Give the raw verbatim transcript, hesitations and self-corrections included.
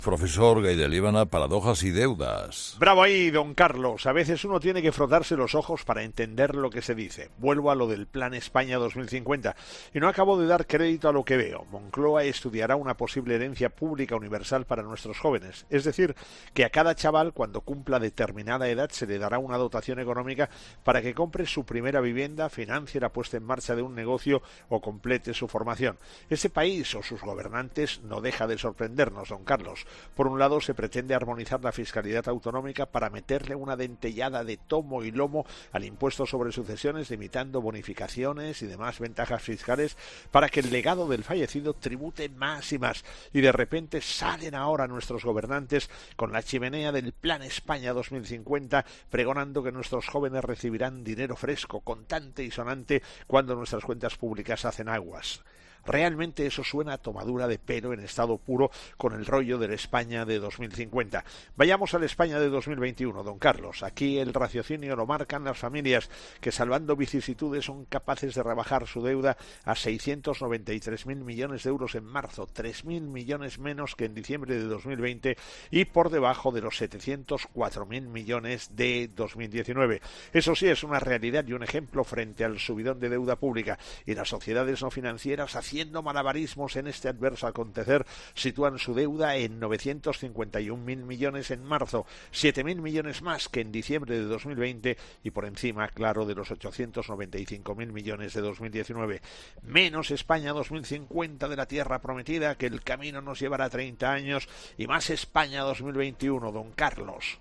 Profesor Gay de Líbana, paradojas y deudas. Bravo ahí, don Carlos. A veces uno tiene que frotarse los ojos para entender lo que se dice. Vuelvo a lo del Plan España dos mil cincuenta. Y no acabo de dar crédito a lo que veo. Moncloa estudiará una posible herencia pública universal para nuestros jóvenes. Es decir, que a cada chaval, cuando cumpla determinada edad, se le dará una dotación económica para que compre su primera vivienda, financie la puesta en marcha de un negocio o complete su formación. Ese país o sus gobernantes no deja de sorprendernos, don Carlos. Por un lado, se pretende armonizar la fiscalidad autonómica para meterle una dentellada de tomo y lomo al impuesto sobre sucesiones, limitando bonificaciones y demás ventajas fiscales para que el legado del fallecido tribute más y más. Y de repente salen ahora nuestros gobernantes con la chimenea del Plan España dos mil cincuenta, pregonando que nuestros jóvenes recibirán dinero fresco, contante y sonante cuando nuestras cuentas públicas hacen aguas. Realmente eso suena a tomadura de pelo en estado puro con el rollo del España de dos mil cincuenta. Vayamos al España de dos mil veintiuno, don Carlos. Aquí el raciocinio lo marcan las familias que, salvando vicisitudes, son capaces de rebajar su deuda a seiscientos noventa y tres mil millones de euros en marzo, tres mil millones menos que en diciembre de dos mil veinte y por debajo de los setecientos cuatro mil millones de dos mil diecinueve. Eso sí, es una realidad y un ejemplo frente al subidón de deuda pública, y las sociedades no financieras haciendo malabarismos en este adverso acontecer sitúan su deuda en novecientos cincuenta y un mil millones en marzo, siete mil millones más que en diciembre de dos mil veinte y por encima, claro, de los ochocientos noventa y cinco mil millones de dos mil diecinueve. Menos España dos mil cincuenta de la tierra prometida, que el camino nos llevará treinta años, y más España dos mil veintiuno, don Carlos.